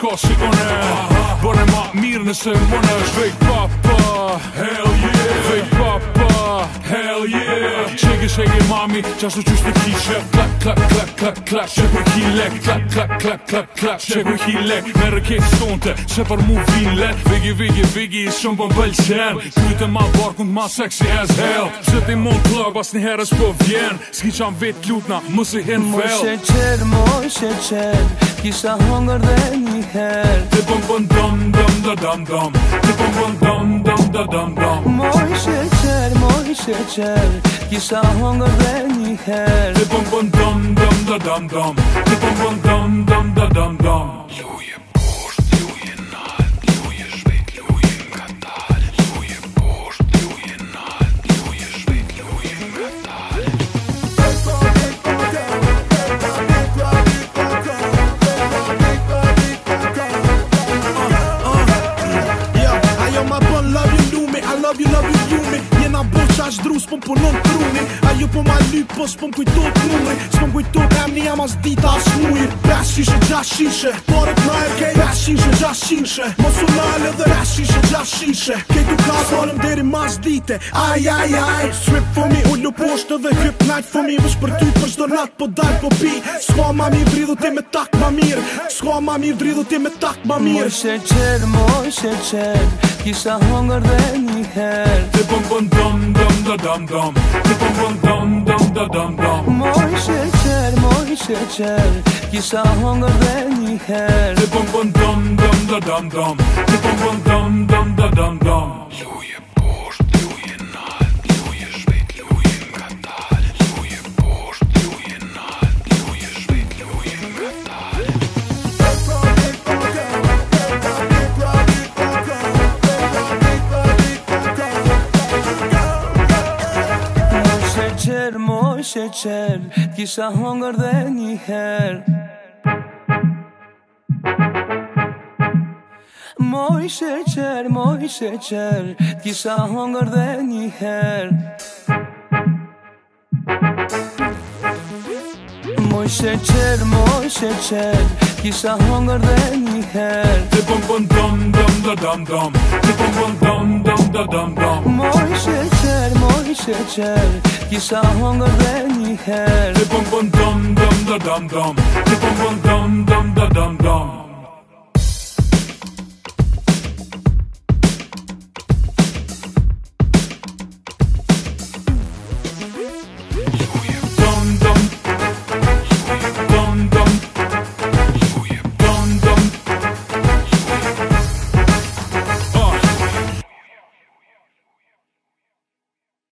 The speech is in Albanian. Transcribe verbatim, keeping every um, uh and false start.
s'ka si une Bërë ma mirë nëse mënë është vejt papa Hell yeah Vejt papa Hell yeah Shake it, shake it mami Qashtu qysh të kishe Klak, klak, klak, klak, klak Shek me ki lek Klak, klak, klak, klak, klak Shek me ki lek Me rëket stonte Se për mu vin let Vigi, vigi, vigi Shumë për bëllqen Kujtë ma barkun ma sexy as hell Se ti mon klub as një herës po vjen Ski qan vet lutna Mësi hin fel Moj sheqer, moj sheqer Kisha hongër dhe një her Ti pëm pëm dam dam da dam dam Ti pëm pëm dam dam da dam dam Moj sheqer, moj sheqer Kisha hongër dhe një her Ti pëm pëm dam dam da dam dam Ti pëm pëm dam dam da dam dam Luje posht, luje nalt Luje shpejt, luje nga tal Luje posht, luje nalt Luje shpejt, luje nga tal Love you, love you, you me Jena bo qash dru, s'pon punon truni Ajo po ma lyp, po s'pon kujtot numri S'pon kujtot emni jam as dita as mujë Pes shishe, gjash shishe Porët na e kej Pes shishe, gjash shishe Mosunale dhe pes shishe, gjash shishe Kejtu ka falem deri mas dite Aj, aj, aj Strip for me, ullu poshtë dhe hyp night for me Vësh për ty për shdo nat po daj po pi S'ka ma mirë dridhu ti me tak ma mirë S'ka ma mirë dridhu ti me tak ma mirë Moj sheqer, moj sheqer Kisha hongër dhe një her Ti pëm pëm dam dam da dam dam Ti pëm pëm dam dam da dam dam Moj sheqer, moj sheqer Kisha hongër dhe një her Ti pëm pëm dam dam da dam dam Ti pëm pëm dam dam da dam dam Luje posht, luje nalt Luje shpejt, luje nga tal Luje posht, luje nalt Luje shpejt, luje nga tal Moj sheqer, kisha hongër dhe një her Moj sheqer, moj sheqer, kisha hongër dhe një her Moj sheqer, moj sheqer, kisha hongër dhe një her Ti pëm pëm dam dam da dam dam Ti pëm pëm dam dam da dam dam Moj sheqer, moj sheqer, kisha hongër dhe një her Ti pëm pëm dam dam da dam dam Ti pëm pëm dam dam